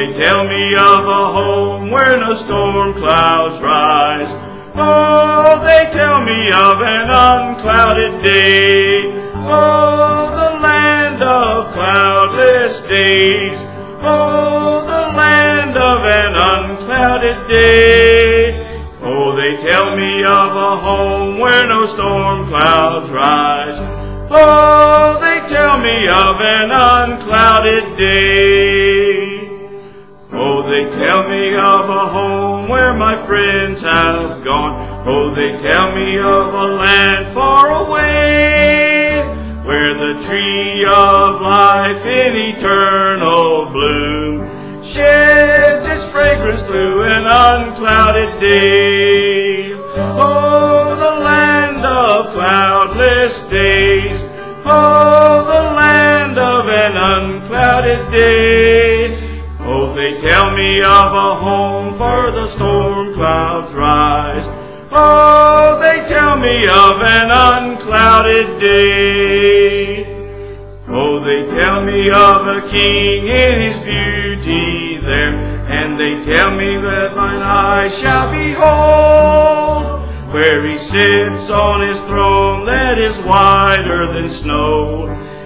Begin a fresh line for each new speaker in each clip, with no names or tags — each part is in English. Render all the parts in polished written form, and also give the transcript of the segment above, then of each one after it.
they tell me of a home where no storm clouds rise. Oh, they tell me of an unclouded day. Oh, the land of cloudless days. Oh, the land of an unclouded day. Oh, they tell me of a home where no storm clouds rise. Oh, they tell me of an unclouded day. Oh, they tell me of a home where my friends have gone. Oh, they tell me of a land far away, where the tree of life in eternal bloom sheds its fragrance through an unclouded day. Oh, the land of cloudless days. Oh, the land of an unclouded day. Oh, they tell me of a home for the storm clouds rise. Oh, they tell me of an unclouded day. Oh, they tell me of a king in his beauty there, and they tell me that mine eyes shall behold, where he sits on his throne that is whiter than snow,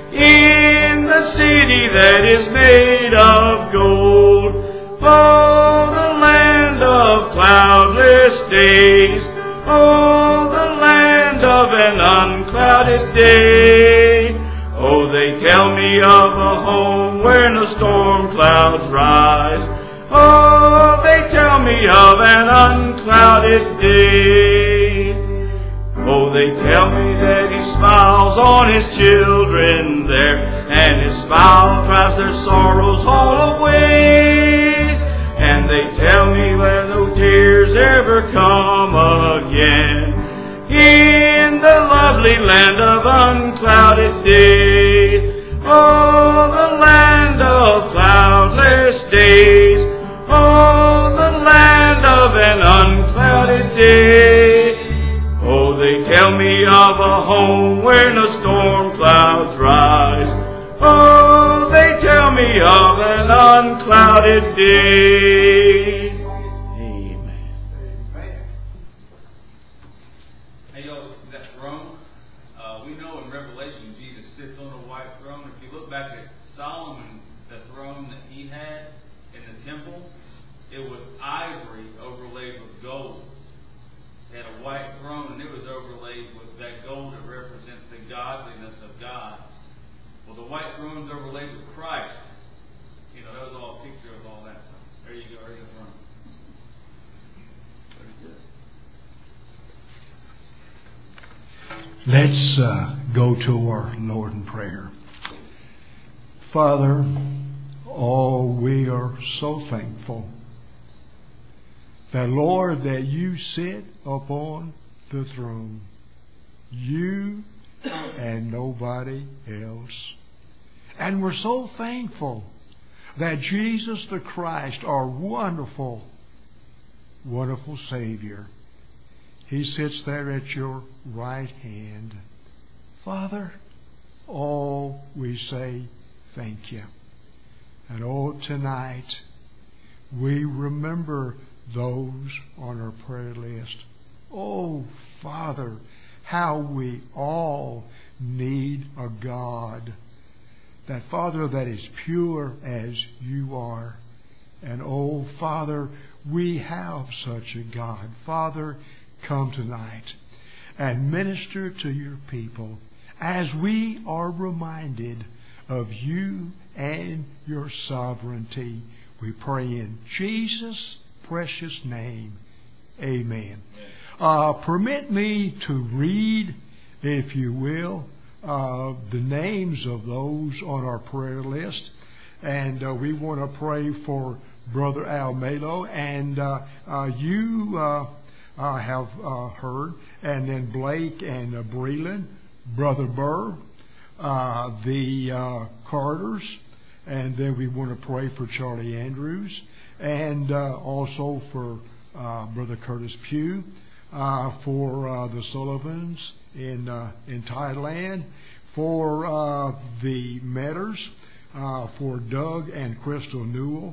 in the city that is made of gold. Oh, the land of cloudless days. Oh, the land of an unclouded day. Oh, they tell me of a home where no storm clouds rise. Oh, they tell me of an unclouded day. Oh, they tell me that he smiles on his children there, and his smile drives their sorrows all away. And they tell me where no tears ever come again, in the lovely land of unclouded day. Oh, the land of cloudless days. Oh, the land of an unclouded day. Oh, they tell me of a home where no storm clouds rise. Oh, they tell me of an unclouded day. Amen.
Hey, y'all, that throne, we know in Revelation Jesus sits on a white throne. If you look back at Solomon, the throne that he had in the temple, it was ivory overlaid with gold. It had a white throne, and it was overlaid with that gold that represents the godliness of God. Well, the white throne's overlaid with Christ. You know, that was all a picture of all that. So there you go, there's the throne. Very good.
Let's go to our Lord in prayer. Father, oh, we are so thankful that, Lord, that you sit upon the throne. You and nobody else. And we're so thankful that Jesus the Christ, our wonderful, wonderful Savior, He sits there at your right hand. Father, oh, we say thank you. And oh, tonight we remember those on our prayer list. Oh, Father, how we all need a God, that Father, that is pure as you are. And oh, Father, we have such a God. Father, come tonight and minister to your people as we are reminded of you and your sovereignty. We pray in Jesus' precious name. Amen. Permit me to read, if you will, the names of those on our prayer list. And we want to pray for Brother Almedo. And you have heard. And then Blake and Breland, Brother Burr, the Carters. And then we want to pray for Charlie Andrews. And also for Brother Curtis Pugh. For the Sullivans in Thailand, for the Metters, for Doug and Crystal Newell,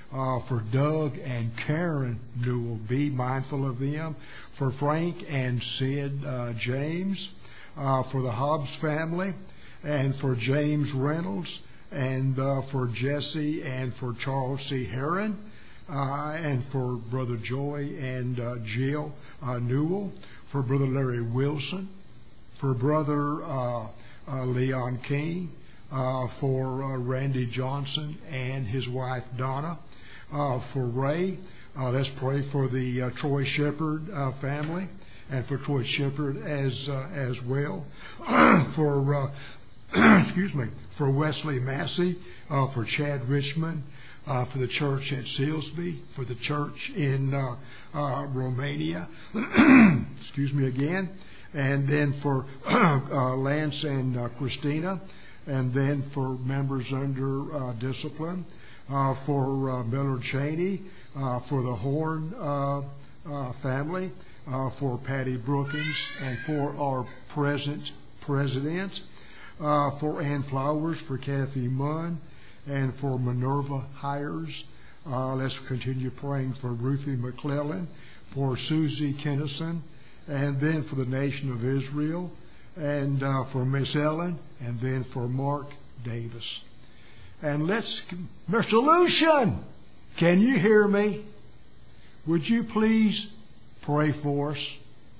For Doug and Karen Newell, be mindful of them. For Frank and Sid James, for the Hobbs family, and for James Reynolds, and for Jesse and for Charles C. Heron, and for Brother Joy and Jill Newell, for Brother Larry Wilson, for Brother Leon King, for Randy Johnson and his wife Donna, for Ray. Let's pray for the Troy Shepherd family, and for Troy Shepherd as well. For excuse me, for Wesley Massey, for Chad Richmond, for the church at Silsby, for the church in Romania. Excuse me again. And then for Lance and Christina, and then for members under discipline, for Miller Cheney, for the Horn family, for Patty Brookins, and for our present president, for Ann Flowers, for Kathy Munn, and for Minerva Hires. Let's continue praying for Ruthie McClellan, for Susie Kennison, and then for the nation of Israel, and for Miss Ellen, and then for Mark Davis. And let's, Mr. Lucian, can you hear me? Would you please pray for us?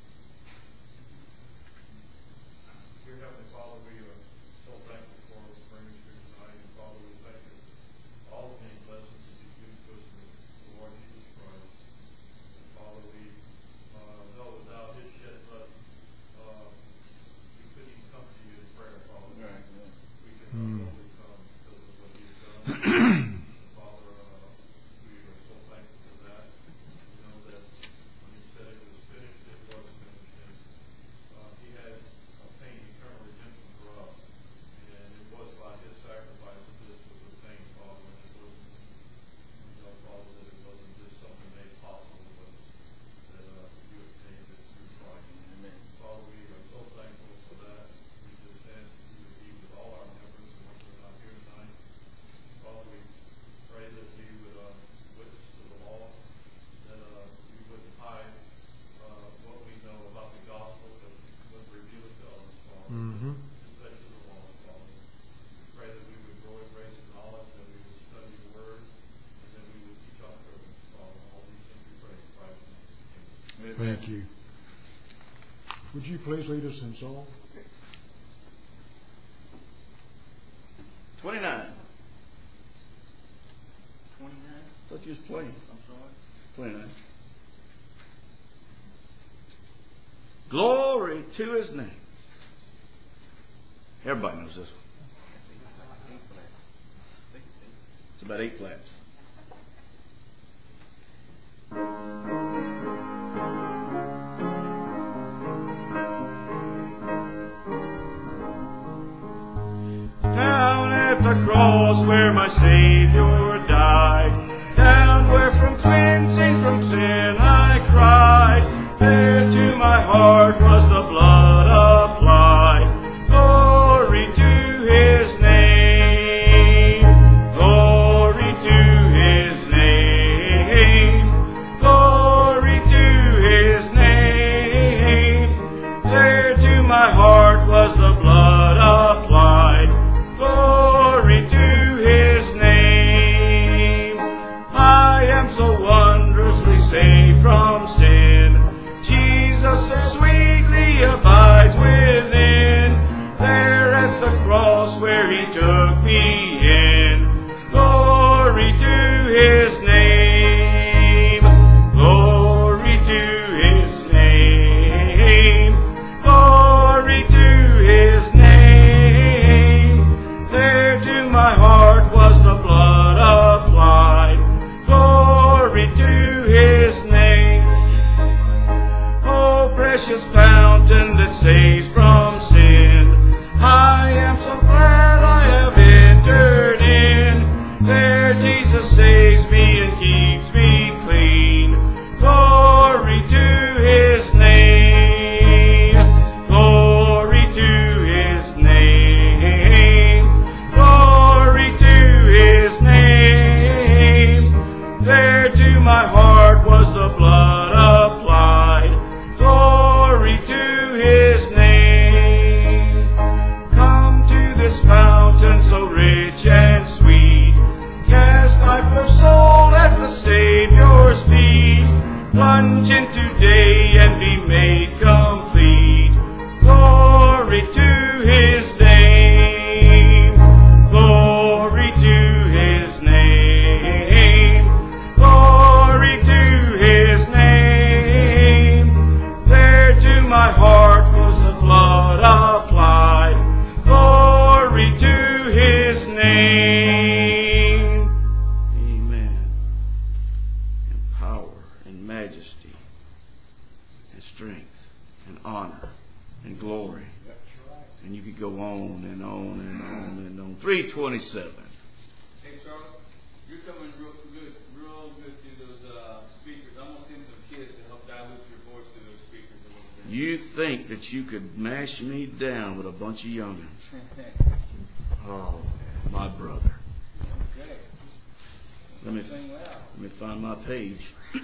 Dear Heavenly Father, we are so thankful for bringing us here tonight. And Father, we thank you for all the many blessings that you've given to us in the Lord Jesus Christ. And Father, we know without his shed blood, we couldn't even come to you in prayer, Father. Right. We can only come because of what you've done. Father, we are so thankful for that. We know that when you said it was finished, it was finished. And he had obtained eternal redemption for us. And it was by his sacrifice that this was obtained, Father. And it wasn't, Father, that it wasn't just something made possible, but that you obtained it through Christ. Amen. Father, we are so thankful for that. We just ask that you would be with all our members and ones that are not here tonight. Father, we pray that we would witness to the law, that we wouldn't hide what we know about the gospel, but would reveal it to others, Father.
Mm-hmm.
Especially the law, Father. We pray that we would grow in grace and knowledge, that we would study the Word, and that we would teach our children, Father. All these things we pray in Christ's name. Amen.
Thank you. Would you please lead us in song?
29. 29? I thought you was playing. I'm sorry. 29. Glory to his name. Everybody knows this one. It's about 8 flats. Down at the cross where my Savior died, down where from cleansing from sin I cried, there to my heart was the blood applied. Glory to his name, glory to his name, glory to his name. There to my heart was the blood applied. Glory to his name. I am so wondrously saved. plunge into day and be made complete. Glory to His name. Glory to His name. Glory to His name. There to my heart was the blood applied. Glory to His name. Amen. And power and majesty and strength and honor and glory. And you could go on and on and on and on. 327.
Hey, Charles, you're coming real good through those speakers. I'm going to send some kids to help dilute your voice through those speakers a little bit.
You think that you could mash me down with a bunch of young'uns. Oh, my brother.
Okay.
Let me find my page.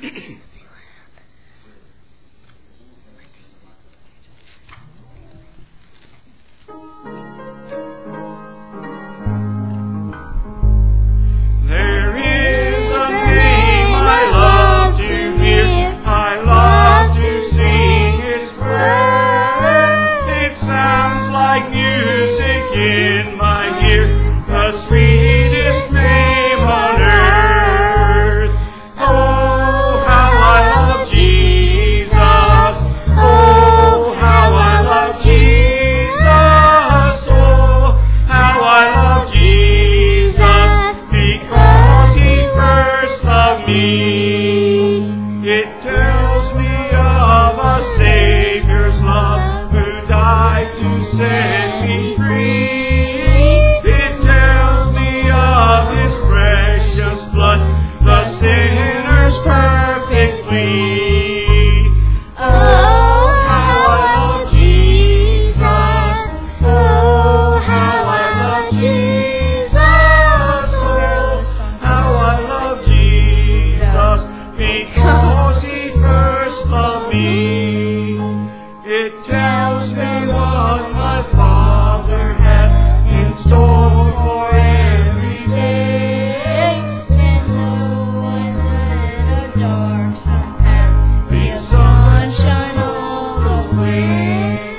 There is a name I love to hear. I love to sing His praise. It sounds like music in my ear, the sweetest name on earth. Oh, how I love Jesus. Oh, how I love Jesus. Oh, how I love Jesus, because He first loved me. It tells me of a Savior's love who died to set me free. It tells me of His precious blood, the sinner's perfect plea. Oh, how I love Jesus. Oh, how I love Jesus. Oh, how I love Jesus, because He first loved me. It tells me what my Father had in store for every day.
And though I led a darksome path, the sunshine all the way.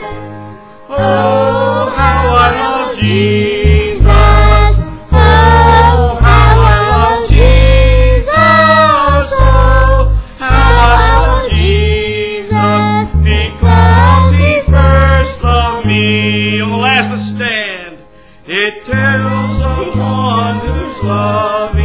Oh, how I love Jesus. Oh, how I love Jesus. Oh, how I love Jesus, because He first loved me. On the last stand, it tells of one whose love